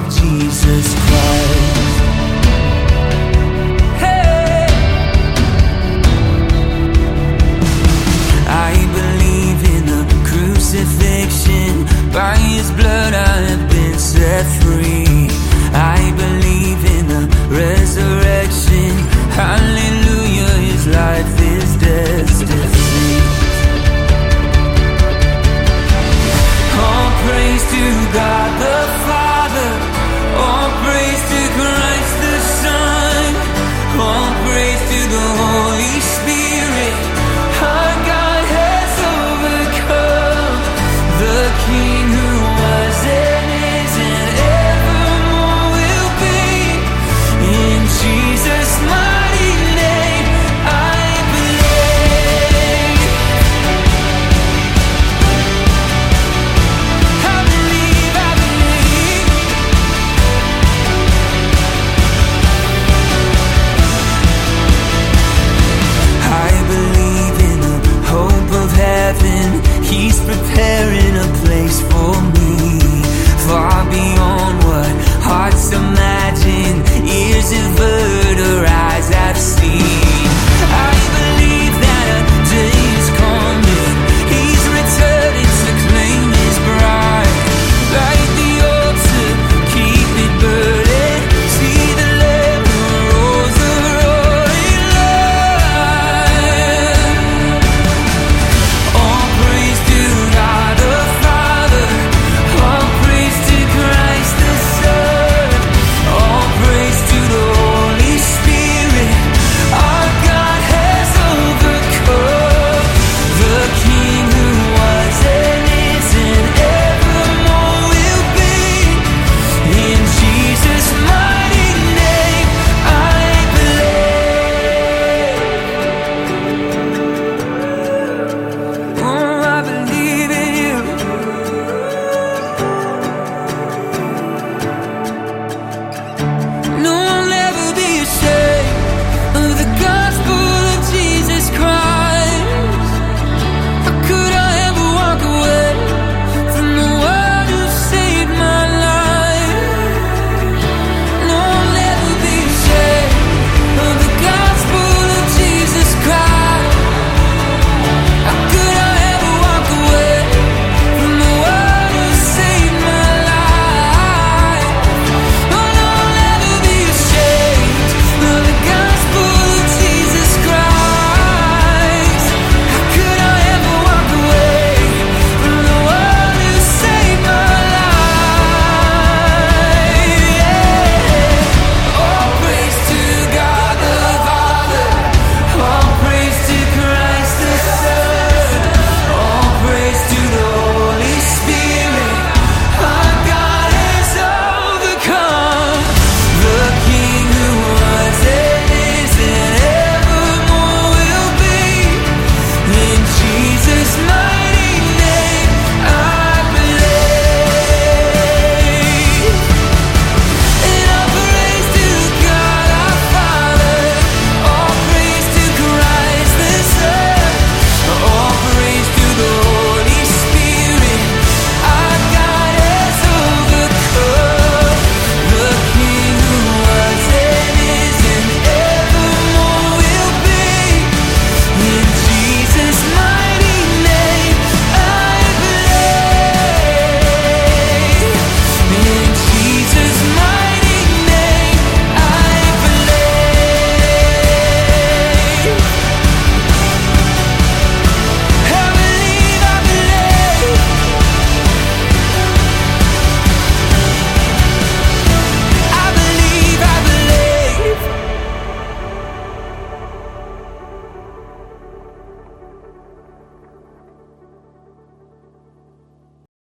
of Jesus Christ. Hey! I believe in the crucifixion. By His blood I have been set free. I believe in the resurrection. Hallelujah, His life is death's defeat. All praise to God the Father. All praise to Christ the Son. All praise to the Holy Spirit. Our God has overcome. The King who was and is and evermore will be. In Jesus' mighty name I believe. I believe, I believe. I believe in the hope of heaven. He's preparing a place